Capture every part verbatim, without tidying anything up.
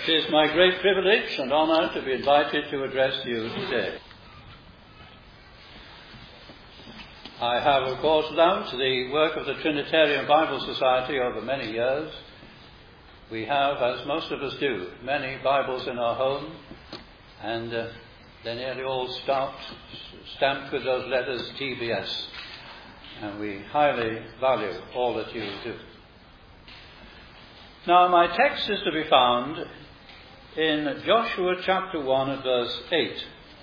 It is my great privilege and honour to be invited to address you today. I have, of course, loved the work of the Trinitarian Bible Society over many years. We have, as most of us do, many Bibles in our home, and uh, they're nearly all stamped, stamped with those letters T B S, and we highly value all that you do. Now, my text is to be found in Joshua chapter one and verse eight.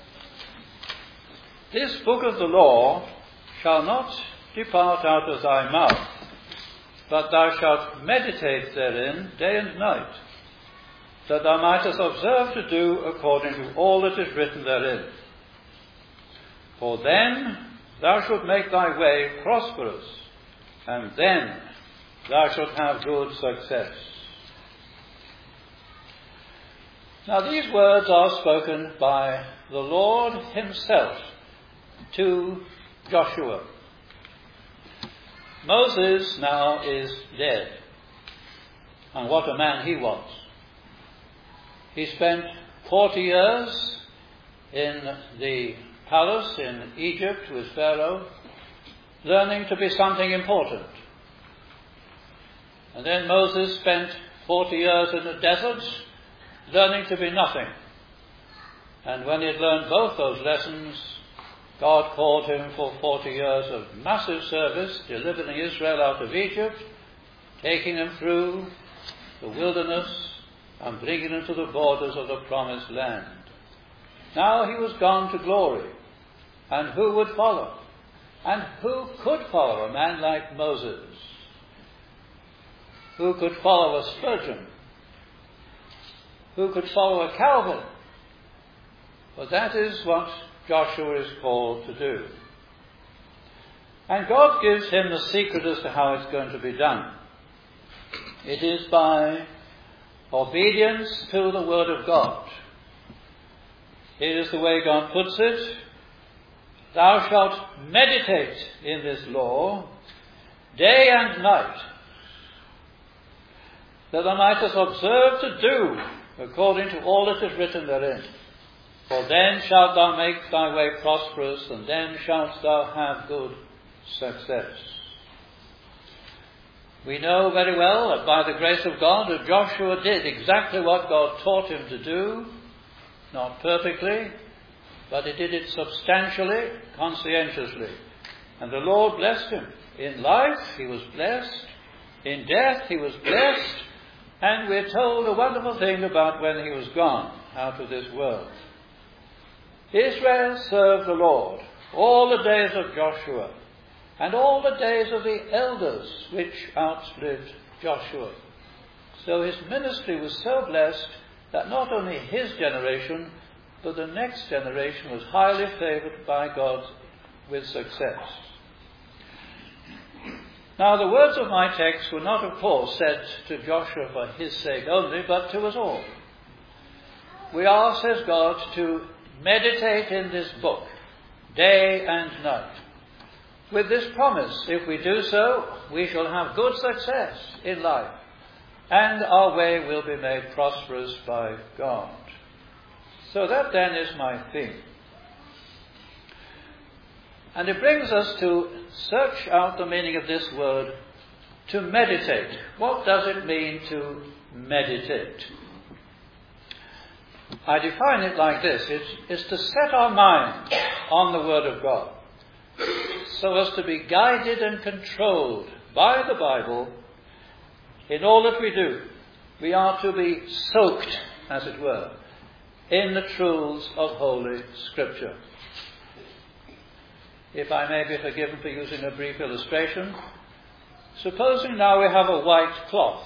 This book of the law shall not depart out of thy mouth, but thou shalt meditate therein day and night, that thou mightest observe to do according to all that is written therein. For then thou shalt make thy way prosperous, and then thou shalt have good success. Now, these words are spoken by the Lord himself to Joshua. Moses now is dead, and what a man he was. He spent forty years in the palace in Egypt with Pharaoh, learning to be something important. And then Moses spent forty years in the desert, learning to be nothing. And when he had learned both those lessons, God called him for forty years of massive service, delivering Israel out of Egypt, taking them through the wilderness, and bringing them to the borders of the promised land. Now he was gone to glory. And who would follow? And who could follow a man like Moses? Who could follow a Spurgeon? Who could follow a Calvin? Well, that is what Joshua is called to do. And God gives him the secret as to how it's going to be done. It is by obedience to the Word of God. It is the way God puts it: thou shalt meditate in this law day and night, that thou mightest observe to do according to all that is written therein. For then shalt thou make thy way prosperous, and then shalt thou have good success. We know very well that by the grace of God that Joshua did exactly what God taught him to do, not perfectly, but he did it substantially, conscientiously. And the Lord blessed him. In life he was blessed, in death he was blessed, and we're told a wonderful thing about when he was gone out of this world. Israel served the Lord all the days of Joshua, and all the days of the elders which outlived Joshua. So his ministry was so blessed that not only his generation, but the next generation was highly favoured by God with success. Now, the words of my text were not, of course, said to Joshua for his sake only, but to us all. We are, says God, to meditate in this book day and night, with this promise: if we do so, we shall have good success in life, and our way will be made prosperous by God. So that then is my theme. And it brings us to search out the meaning of this word, to meditate. What does it mean to meditate? I define it like this: it is to set our mind on the Word of God, so as to be guided and controlled by the Bible in all that we do. We are to be soaked, as it were, in the truths of Holy Scripture. If I may be forgiven for using a brief illustration, supposing now we have a white cloth,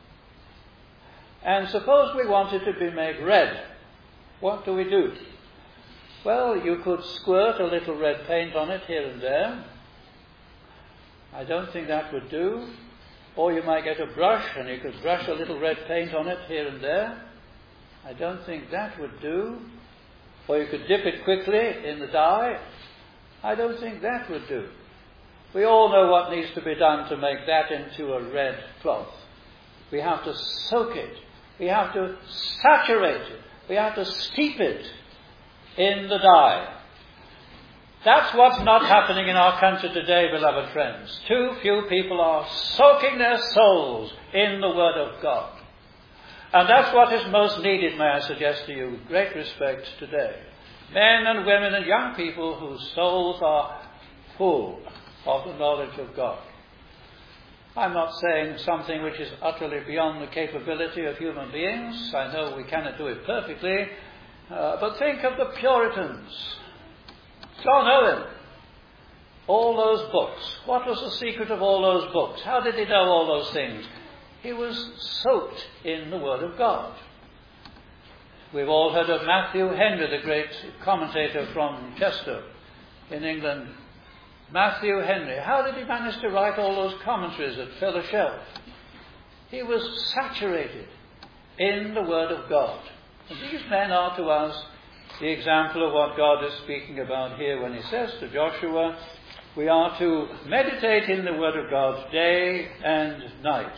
and suppose we want it to be made red. What do we do? Well, you could squirt a little red paint on it here and there. I don't think that would do. Or you might get a brush and you could brush a little red paint on it here and there. I don't think that would do. Or you could dip it quickly in the dye. I don't think that would do. We all know what needs to be done to make that into a red cloth. We have to soak it We have to saturate it. We have to steep it in the dye. That's what's not happening in our country today, beloved friends. Too few people are soaking their souls in the Word of God. And that's what is most needed, may I suggest to you, with great respect today. Men and women and young people whose souls are full of the knowledge of God. I'm not saying something which is utterly beyond the capability of human beings. I know we cannot do it perfectly. Uh, but think of the Puritans. John Owen. All those books. What was the secret of all those books? How did he know all those things? He was soaked in the Word of God. We've all heard of Matthew Henry, the great commentator from Chester in England. Matthew Henry. How did he manage to write all those commentaries that fill a shelf? He was saturated in the Word of God. And these men are to us the example of what God is speaking about here when he says to Joshua, we are to meditate in the Word of God day and night.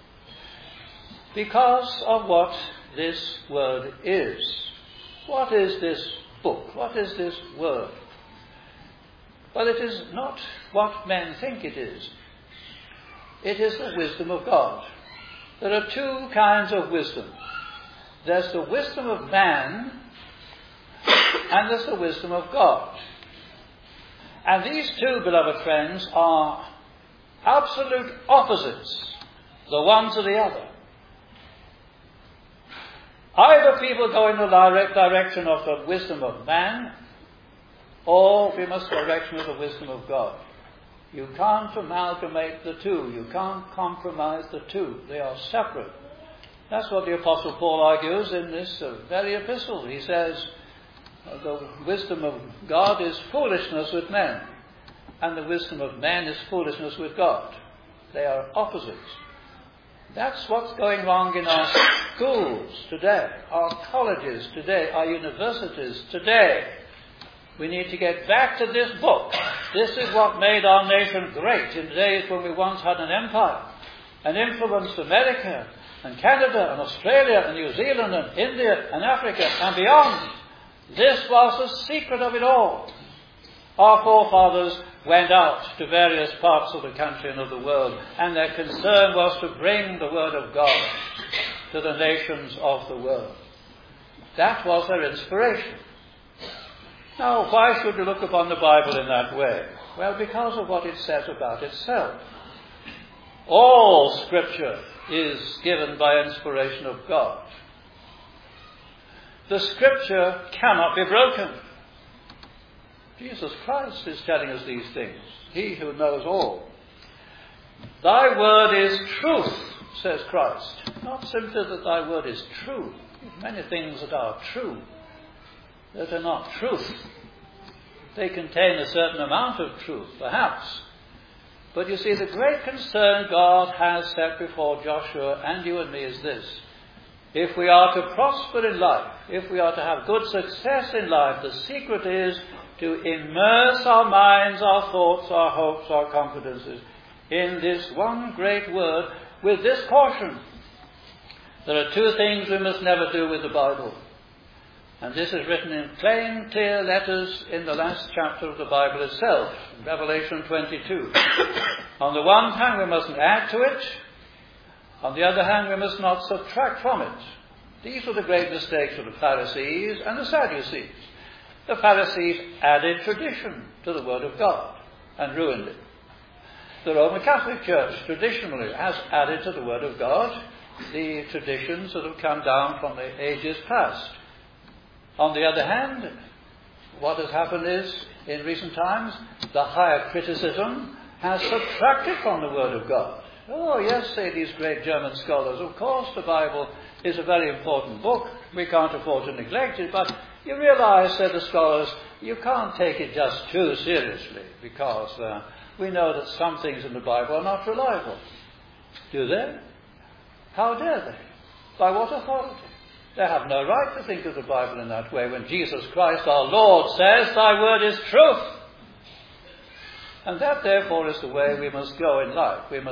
Because of what this Word is. What is this book? What is this Word? Well, it is not what men think it is. It is the wisdom of God. There are two kinds of wisdom. There's the wisdom of man, and there's the wisdom of God. And these two, beloved friends, are absolute opposites, the one to the other. Either people go in the direct direction of the wisdom of man, or we must go in the direction of the wisdom of God. You can't amalgamate the two. You can't compromise the two. They are separate. That's what the Apostle Paul argues in this uh, very epistle. He says, uh, the wisdom of God is foolishness with men, and the wisdom of man is foolishness with God. They are opposites. That's what's going wrong in our schools today, our colleges today, our universities today. We need to get back to this book. This is what made our nation great in days when we once had an empire and influenced America and Canada and Australia and New Zealand and India and Africa and beyond. This was the secret of it all. Our forefathers went out to various parts of the country and of the world, and their concern was to bring the Word of God to the nations of the world. That was their inspiration. Now, why should we look upon the Bible in that way? Well, because of what it says about itself. All Scripture is given by inspiration of God. The Scripture cannot be broken. Jesus Christ is telling us these things. He who knows all. Thy word is truth, says Christ. Not simply that thy word is true. There's many things that are true that are not truth. They contain a certain amount of truth, perhaps. But you see, the great concern God has set before Joshua and you and me is this. If we are to prosper in life, if we are to have good success in life, the secret is to immerse our minds, our thoughts, our hopes, our confidences in this one great word with this caution. There are two things we must never do with the Bible. And this is written in plain, clear letters in the last chapter of the Bible itself, Revelation twenty-two. On the one hand, we mustn't add to it. On the other hand, we must not subtract from it. These were the great mistakes of the Pharisees and the Sadducees. The Pharisees added tradition to the Word of God and ruined it. The Roman Catholic Church traditionally has added to the Word of God the traditions that have come down from the ages past. On the other hand, what has happened is, in recent times, the higher criticism has subtracted from the Word of God. Oh, yes, say these great German scholars, of course the Bible is a very important book. We can't afford to neglect it, but you realize, said the scholars, you can't take it just too seriously, because uh, we know that some things in the Bible are not reliable. Do they? How dare they? By what authority? They have no right to think of the Bible in that way when Jesus Christ our Lord says, thy word is truth. And that therefore is the way we must go in life. We must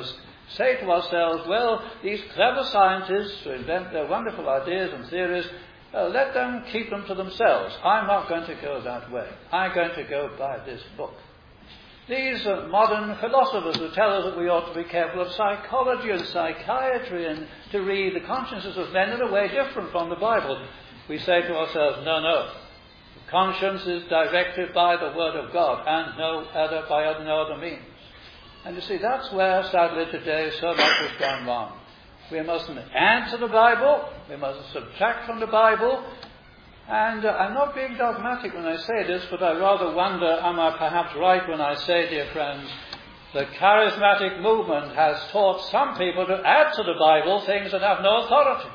say to ourselves, well, these clever scientists who invent their wonderful ideas and theories, uh, let them keep them to themselves. I'm not going to go that way. I'm going to go by this book. These uh, modern philosophers who tell us that we ought to be careful of psychology and psychiatry and to read the consciences of men in a way different from the Bible. We say to ourselves, no, no. The conscience is directed by the Word of God and no other by other, no other means. And you see, that's where, sadly, today so much has gone wrong. We mustn't add to the Bible. We mustn't subtract from the Bible. And uh, I'm not being dogmatic when I say this, but I rather wonder, am I perhaps right when I say, dear friends, the charismatic movement has taught some people to add to the Bible things that have no authority.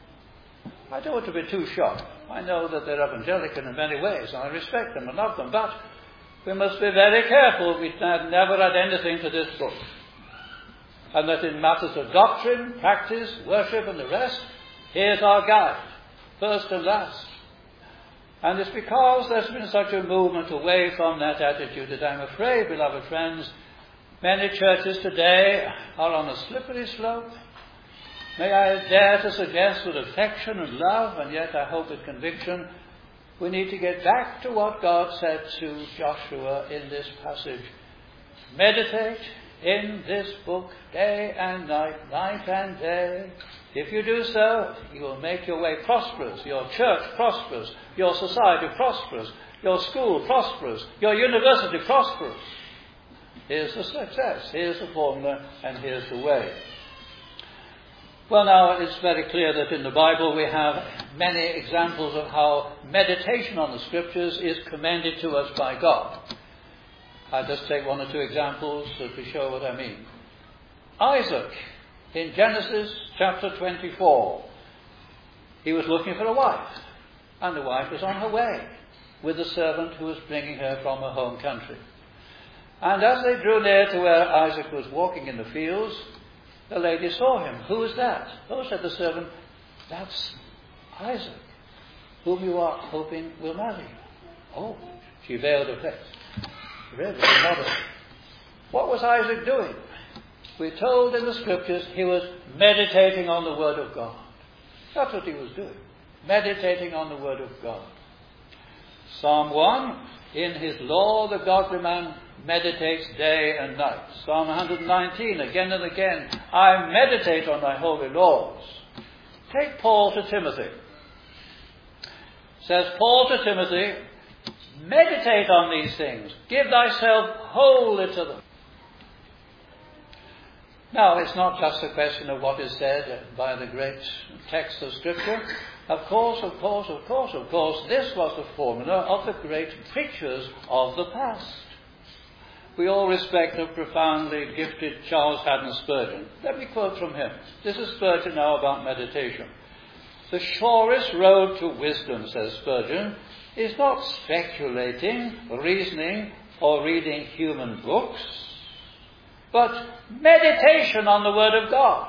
I don't want to be too shocked. I know that they're evangelical in many ways, and I respect them and love them, but we must be very careful we never add anything to this book. And that in matters of doctrine, practice, worship and the rest, here's our guide, first and last. And it's because there's been such a movement away from that attitude that I'm afraid, beloved friends, many churches today are on a slippery slope. May I dare to suggest with affection and love, and yet I hope with conviction, we need to get back to what God said to Joshua in this passage. Meditate in this book day and night, night and day. If you do so, you will make your way prosperous, your church prosperous, your society prosperous, your school prosperous, your university prosperous. Here's the success, here's the formula, and here's the way. Well, now, it's very clear that in the Bible we have many examples of how meditation on the Scriptures is commended to us by God. I'll just take one or two examples to show what I mean. Isaac, in Genesis chapter twenty-four, he was looking for a wife, and the wife was on her way with the servant who was bringing her from her home country. And as they drew near to where Isaac was walking in the fields, the lady saw him. Who is that? Oh, said the servant, that's Isaac, whom you are hoping will marry you. Oh, she veiled her face. Really, mother. What was Isaac doing? We're told in the Scriptures he was meditating on the Word of God. That's what he was doing. Meditating on the Word of God. Psalm one, in his law the godly man meditates day and night. Psalm one nineteen, again and again, I meditate on thy holy laws. Take Paul to Timothy. Says Paul to Timothy, meditate on these things. Give thyself wholly to them. Now, it's not just a question of what is said by the great text of Scripture. Of course, of course, of course, of course, this was the formula of the great preachers of the past. We all respect the profoundly gifted Charles Haddon Spurgeon. Let me quote from him. This is Spurgeon now about meditation. The surest road to wisdom, says Spurgeon, is not speculating, reasoning, or reading human books, but meditation on the Word of God.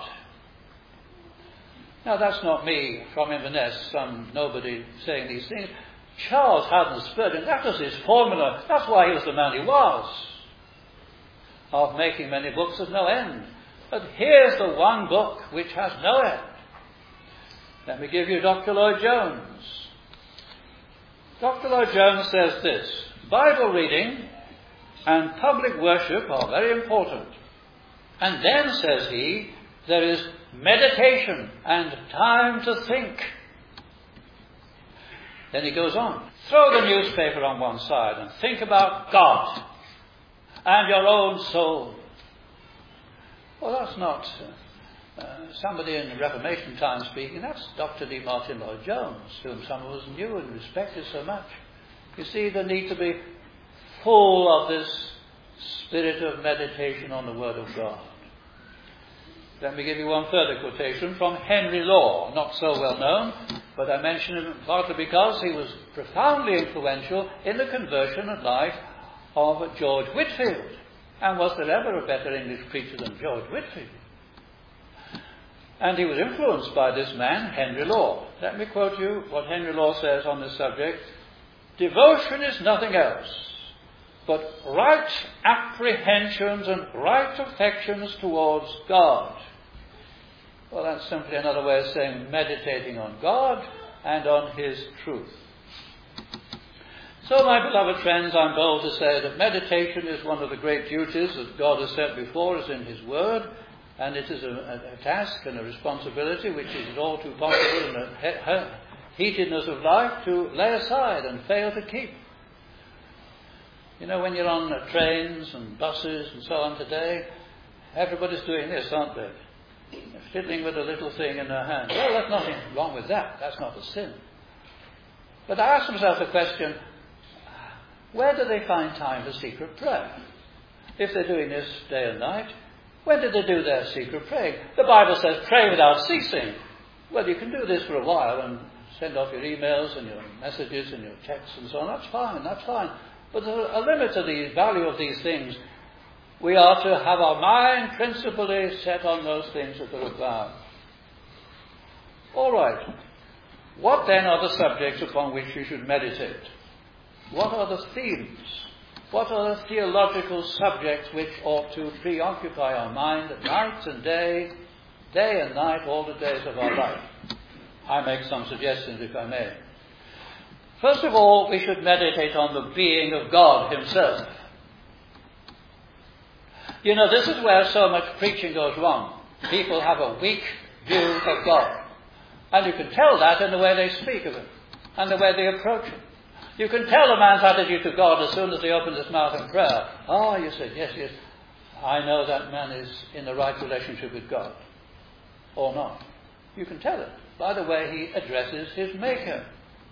Now, that's not me from Inverness, some nobody saying these things. Charles Haddon Spurgeon, that was his formula. That's why he was the man he was, of making many books of no end. But here's the one book which has no end. Let me give you Doctor Lloyd Jones. Doctor Lloyd Jones says this: Bible reading and public worship are very important. And then, says he, there is meditation and time to think. Then he goes on. Throw the newspaper on one side and think about God and your own soul. Well, that's not uh, somebody in the Reformation time speaking. That's Doctor D. Martin Lloyd Jones, whom some of us knew and respected so much. You see, the need to be full of this spirit of meditation on the Word of God. Let me give you one further quotation from Henry Law, not so well known, but I mention him partly because he was profoundly influential in the conversion and life of George Whitefield. And was there ever a better English preacher than George Whitefield? And he was influenced by this man, Henry Law. Let me quote you what Henry Law says on this subject. Devotion is nothing else but right apprehensions and right affections towards God. Well, that's simply another way of saying meditating on God and on His truth. So, my beloved friends, I'm bold to say that meditation is one of the great duties that God has set before us in His Word, and it is a, a, a task and a responsibility which is all too possible in the he, he, heatedness of life to lay aside and fail to keep. You know, when you're on uh, trains and buses and so on today, everybody's doing this, aren't they? They're fiddling with a little thing in their hand. Well, there's nothing wrong with that. That's not a sin. But I ask myself the question, where do they find time for secret prayer? If they're doing this day and night, when did they do their secret praying? The Bible says, pray without ceasing. Well, you can do this for a while and send off your emails and your messages and your texts and so on. That's fine, that's fine. But there's a limit to the value of these things. We are to have our mind principally set on those things that are above. All right. What then are the subjects upon which we should meditate? What are the themes? What are the theological subjects which ought to preoccupy our mind at night and day, day and night, all the days of our life? I make some suggestions, if I may. First of all, we should meditate on the being of God Himself. You know, this is where so much preaching goes wrong. People have a weak view of God. And you can tell that in the way they speak of Him and the way they approach Him. You can tell a man's attitude to God as soon as he opens his mouth in prayer. Ah, you say, yes, yes, I know that man is in the right relationship with God. Or not. You can tell it by the way he addresses his Maker.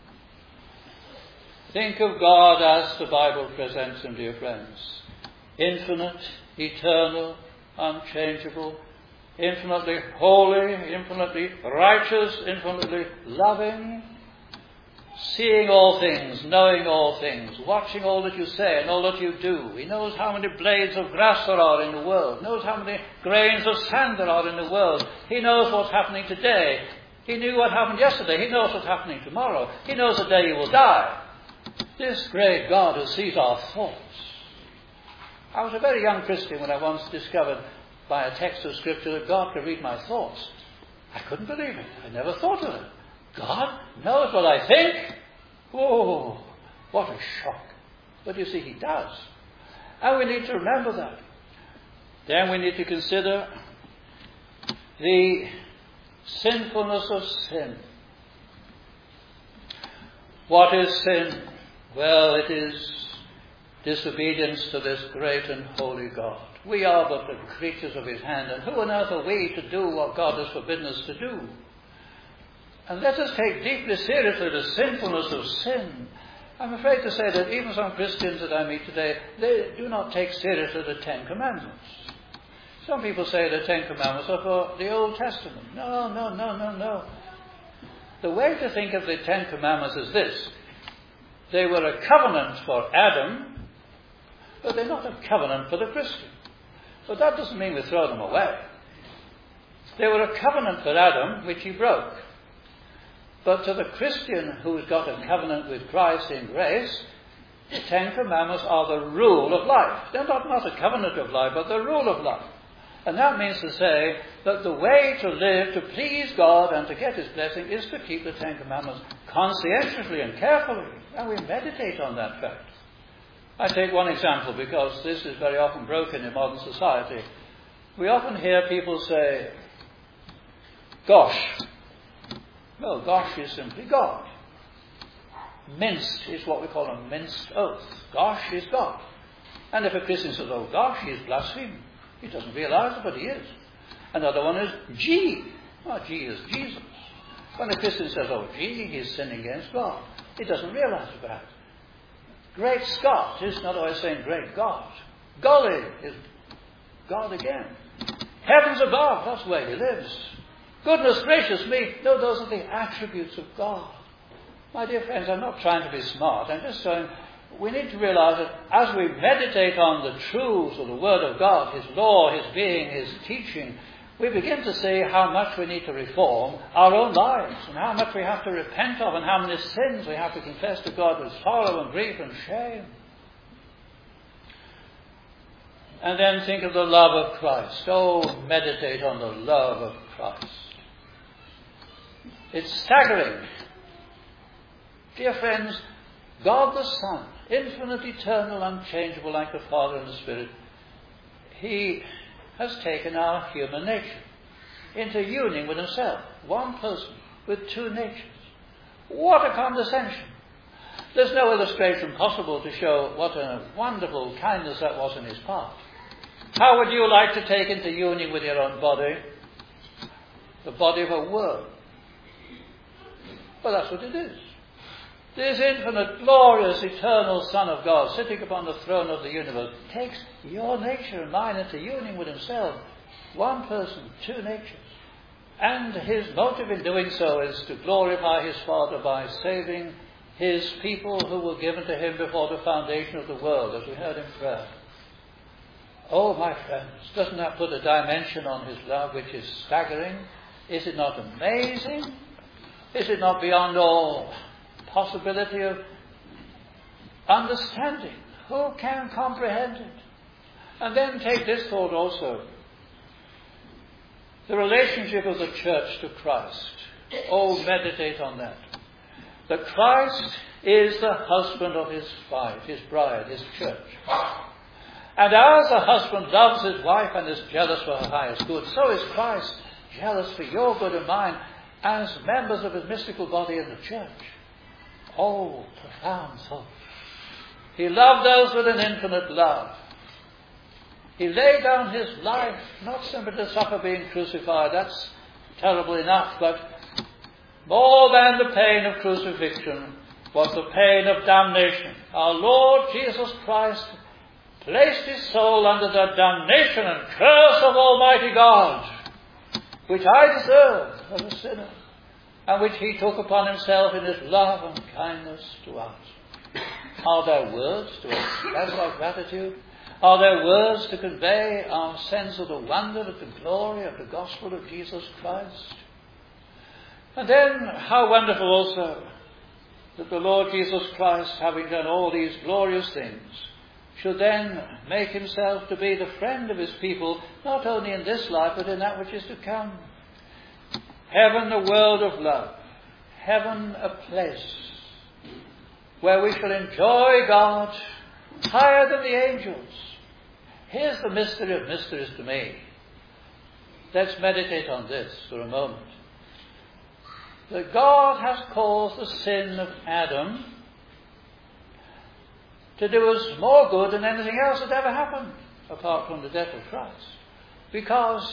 Think of God as the Bible presents Him, dear friends. Infinite, eternal, unchangeable, infinitely holy, infinitely righteous, infinitely loving, seeing all things, knowing all things, watching all that you say and all that you do. He knows how many blades of grass there are in the world, knows how many grains of sand there are in the world. He knows what's happening today. He knew what happened yesterday. He knows what's happening tomorrow. He knows the day you will die. This great God who sees our thoughts. I was a very young Christian when I once discovered by a text of Scripture that God could read my thoughts. I couldn't believe it. I never thought of it. God knows what I think? Oh, what a shock. But you see, He does. And we need to remember that. Then we need to consider the sinfulness of sin. What is sin? Well, it is disobedience to this great and holy God. We are but the creatures of His hand, and who on earth are we to do what God has forbidden us to do? And let us take deeply seriously the sinfulness of sin. I'm afraid to say that even some Christians that I meet today, they do not take seriously the Ten Commandments. Some people say the Ten Commandments are for the Old Testament. No, no, no, no, no. The way to think of the Ten Commandments is this. They were a covenant for Adam, but they're not a covenant for the Christian. But that doesn't mean we throw them away. They were a covenant for Adam, which he broke. But to the Christian who's got a covenant with Christ in grace, the Ten Commandments are the rule of life. They're not, not a covenant of life, but the rule of life. And that means to say that the way to live, to please God and to get His blessing is to keep the Ten Commandments conscientiously and carefully. And we meditate on that fact. I take one example because this is very often broken in modern society. We often hear people say, gosh. Well, gosh is simply God. Minced is what we call a minced oath. Gosh is God. And if a Christian says, oh gosh, he is blaspheming. He doesn't realize it, but he is. Another one is gee. Oh, gee is Jesus. When a Christian says, oh gee, he is sinning against God, he doesn't realize it, perhaps. Great Scott is not always saying great God. Golly is God again. Heavens above, that's where He lives. Goodness gracious me, no, those are the attributes of God. My dear friends, I'm not trying to be smart. I'm just saying we need to realize that as we meditate on the truths of the Word of God, His law, His being, His teaching, we begin to see how much we need to reform our own lives and how much we have to repent of and how many sins we have to confess to God with sorrow and grief and shame. And then think of the love of Christ. Oh, meditate on the love of Christ. It's staggering. Dear friends, God the Son, infinite, eternal, unchangeable like the Father and the Spirit, He has taken our human nature into union with Himself. One person with two natures. What a condescension. There's no illustration possible to show what a wonderful kindness that was in His part. How would you like to take into union with your own body the body of a worm? Well, that's what it is. This infinite, glorious, eternal Son of God, sitting upon the throne of the universe, takes your nature and mine into union with Himself. One person, two natures. And His motive in doing so is to glorify His Father by saving His people who were given to Him before the foundation of the world, as we heard in prayer. Oh, my friends, doesn't that put a dimension on His love which is staggering? Is it not amazing? Is it not beyond all possibility of understanding? Who can comprehend it? And then take this thought also. The relationship of the church to Christ. Oh, meditate on that. That Christ is the husband of His wife, His bride, His church. And as a husband loves his wife and is jealous for her highest good, so is Christ jealous for your good and mine as members of His mystical body in the church. Oh, profound thought. He loved us with an infinite love. He laid down His life, not simply to suffer being crucified, that's terrible enough, but more than the pain of crucifixion was the pain of damnation. Our Lord Jesus Christ placed His soul under the damnation and curse of Almighty God, which I deserve as a sinner, and which He took upon Himself in His love and kindness to us. Are there words to express our gratitude? Are there words to convey our sense of the wonder of the glory of the gospel of Jesus Christ? And then, how wonderful also that the Lord Jesus Christ, having done all these glorious things, should then make Himself to be the friend of His people, not only in this life, but in that which is to come. Heaven, a world of love. Heaven, a place where we shall enjoy God higher than the angels. Here's the mystery of mysteries to me. Let's meditate on this for a moment. That God has caused the sin of Adam to do us more good than anything else that ever happened, apart from the death of Christ. Because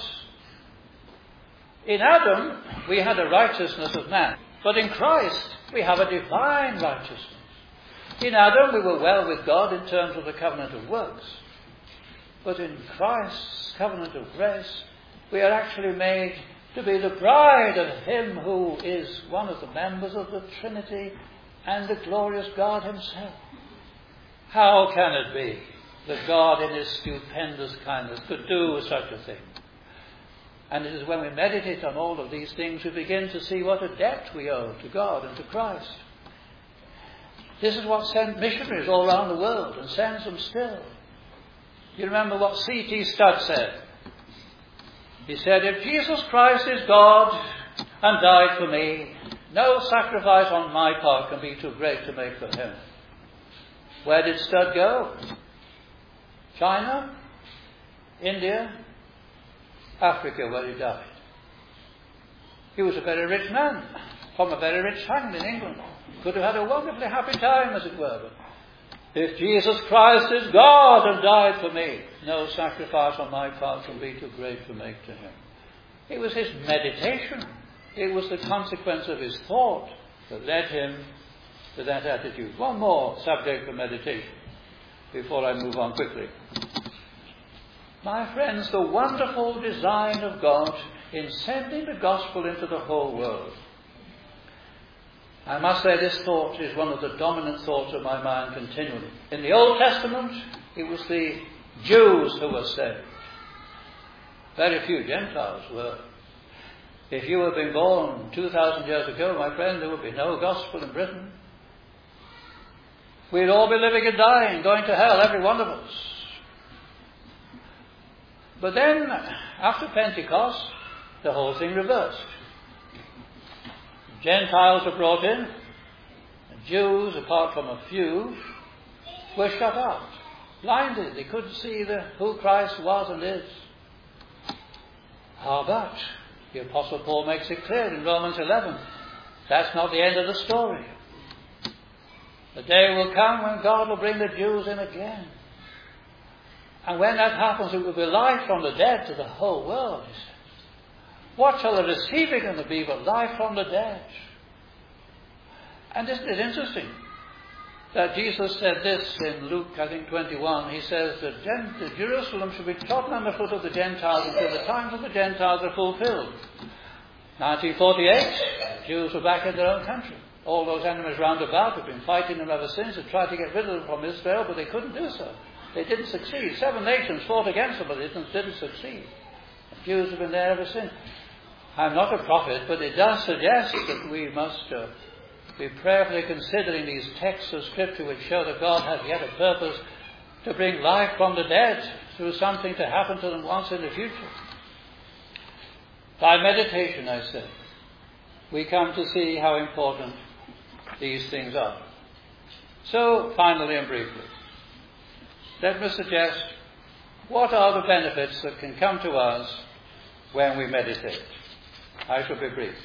in Adam we had a righteousness of man, but in Christ we have a divine righteousness. In Adam we were well with God in terms of the covenant of works, but in Christ's covenant of grace we are actually made to be the bride of Him who is one of the members of the Trinity and the glorious God Himself. How can it be that God in His stupendous kindness could do such a thing? And it is when we meditate on all of these things we begin to see what a debt we owe to God and to Christ. This is what sent missionaries all around the world and sends them still. You remember what C T Studd said? He said, if Jesus Christ is God and died for me, no sacrifice on my part can be too great to make for Him. Where did Studd go? China? India? Africa, where he died. He was a very rich man, from a very rich family in England. Could have had a wonderfully happy time, as it were. But if Jesus Christ is God and died for me, no sacrifice on my part can be too great to make to Him. It was his meditation. It was the consequence of his thought that led him to that attitude. One more subject for meditation before I move on quickly. My friends, the wonderful design of God in sending the gospel into the whole world. I must say this thought is one of the dominant thoughts of my mind continually. In the Old Testament, it was the Jews who were saved. Very few Gentiles were. If you had been born two thousand years ago, my friend, there would be no gospel in Britain. We'd all be living and dying, going to hell, every one of us. But then, after Pentecost, the whole thing reversed. Gentiles were brought in. The Jews, apart from a few, were shut out, blinded. They couldn't see the, who Christ was and is. How about? The Apostle Paul makes it clear in Romans eleven. That's not the end of the story. The day will come when God will bring the Jews in again. And when that happens, it will be life from the dead to the whole world, he says. What shall the receiving of the be but life from the dead? And isn't it interesting that Jesus said this in Luke, I think, twenty-one. He says that Gen- that Jerusalem should be trodden underfoot of the Gentiles until the times of the Gentiles are fulfilled. nineteen forty-eight, Jews were back in their own country. All those enemies round about have been fighting them ever since and tried to get rid of them from Israel, but they couldn't do so. They didn't succeed. Seven nations fought against them, but they didn't, didn't succeed. The Jews have been there ever since. I'm not a prophet, but it does suggest that we must uh, be prayerfully considering these texts of Scripture which show that God has yet a purpose to bring life from the dead through something to happen to them once in the future. By meditation, I say, we come to see how important these things are. So, finally and briefly, let me suggest what are the benefits that can come to us when we meditate. I shall be brief.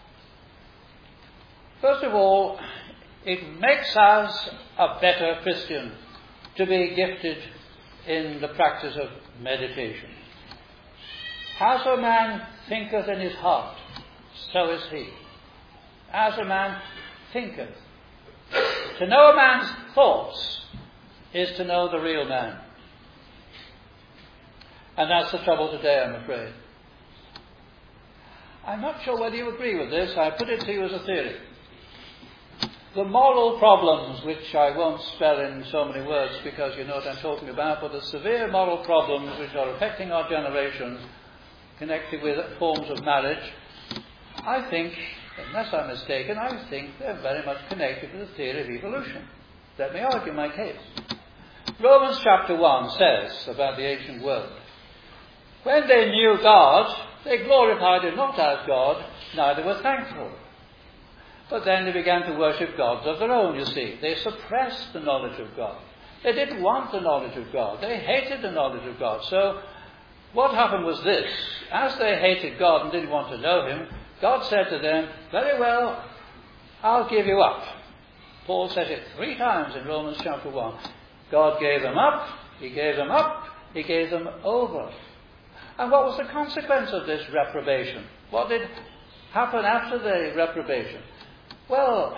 First of all, it makes us a better Christian to be gifted in the practice of meditation. As a man thinketh in his heart, so is he. As a man thinketh. To know a man's thoughts is to know the real man. And that's the trouble today, I'm afraid. I'm not sure whether you agree with this. I put it to you as a theory. The moral problems, which I won't spell in so many words because you know what I'm talking about, but the severe moral problems which are affecting our generation connected with forms of marriage, I think, unless I'm mistaken, I think they're very much connected with the theory of evolution. Let me argue my case. Romans chapter one says about the ancient world, when they knew God, they glorified him not as God, neither were thankful. But then they began to worship gods of their own, you see. They suppressed the knowledge of God. They didn't want the knowledge of God. They hated the knowledge of God. So what happened was this. As they hated God and didn't want to know him, God said to them, very well, I'll give you up. Paul says it three times in Romans chapter one. God gave them up, he gave them up, he gave them over. And what was the consequence of this reprobation? What did happen after the reprobation? Well,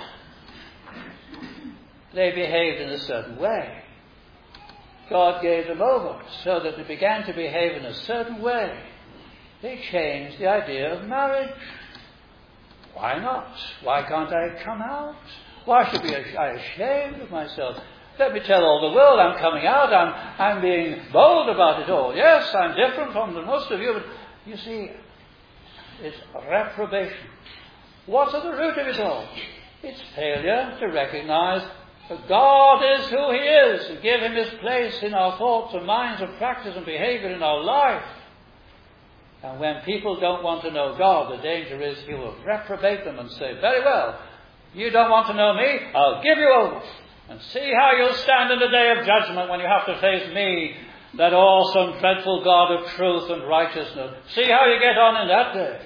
they behaved in a certain way. God gave them over so that they began to behave in a certain way. They changed the idea of marriage. Why not? Why can't I come out? Why should be I ashamed of myself? Let me tell all the world I'm coming out. I'm, I'm being bold about it all. Yes, I'm different from the most of you, but you see, it's reprobation. What's at the root of it all? It's failure to recognize that God is who he is and give him his place in our thoughts and minds and practice and behavior in our life. And when people don't want to know God, the danger is he will reprobate them and say, very well, you don't want to know me, I'll give you over. And see how you'll stand in the day of judgment when you have to face me, that awesome, dreadful God of truth and righteousness. See how you get on in that day.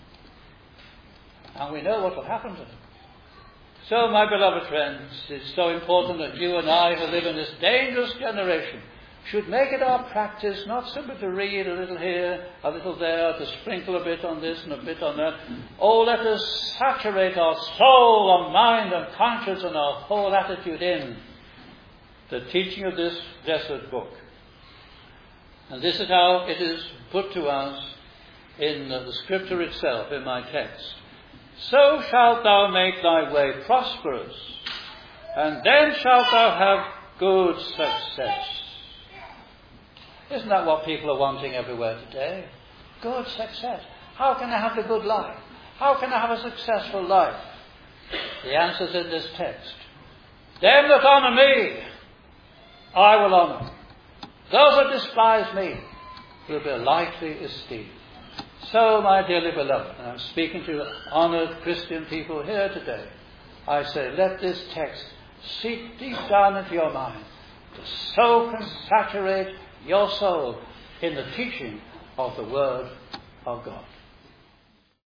And we know what will happen to them. So, my beloved friends, it's so important that you and I, who live in this dangerous generation, should make it our practice not simply to read a little here, a little there, to sprinkle a bit on this and a bit on that. Oh, let us saturate our soul, our mind and conscience and our whole attitude in the teaching of this blessed book. And this is how it is put to us in the Scripture itself, in my text. So shalt thou make thy way prosperous, and then shalt thou have good success. Isn't that what people are wanting everywhere today? Good success. How can I have the good life? How can I have a successful life? The answer's in this text. Them that honour me, I will honour. Those that despise me, will be lightly esteemed. So, my dearly beloved, and I'm speaking to honoured Christian people here today, I say, let this text seep deep down into your mind to soak and saturate your soul in the teaching of the Word of God.